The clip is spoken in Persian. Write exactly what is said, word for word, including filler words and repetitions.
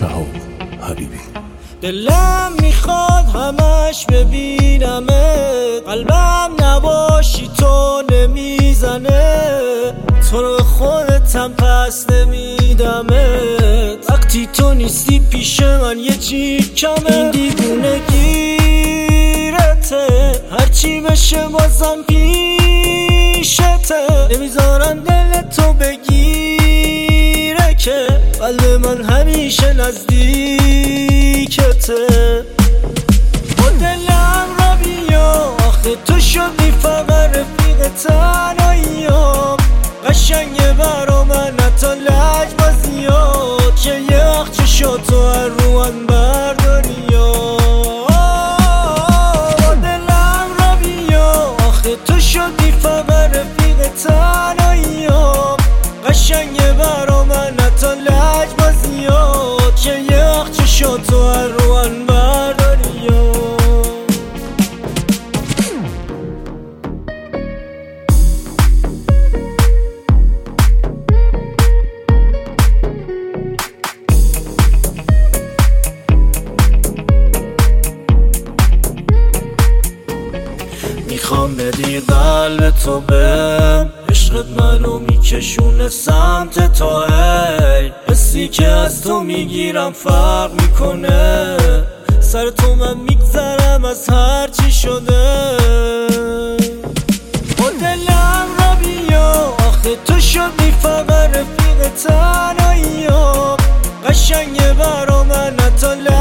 شهاب حبیبی. دلم میخواد همش ببینمت، قلبم نباشی تو نمیزنه، تو رو خودتم پس نمیدمت، وقتی تو نیستی پیش من یه چیز کمه. این دیوونه گیرته هرچی بشه بازم پیشته، نمیذارن دل تو بگیره که قلب من همیشه نزدیکته. با دلم را بیا آخه تو شدی فقط رفیق تنهاییام، قشنگه برا من حتی لجبازیات که یه وقت چشاتو هر رو من برداری. با دلم را بیا آخه تو شدی فقط رفیق تنهاییام، قشنگه برا من حتی لجبازیات که یه وقت چشاتو هر رو من برداری. میخوام بدی قلب تو بهم، عشقت منو میکشونه سمت تو، هی حسی که از تو میگیرم فرق میکنه، سر تو من میگذرم از هر چی شده. با دلم را بیا آخه تو شدی فقط رفیق تنهاییام، قشنگه برا من حتی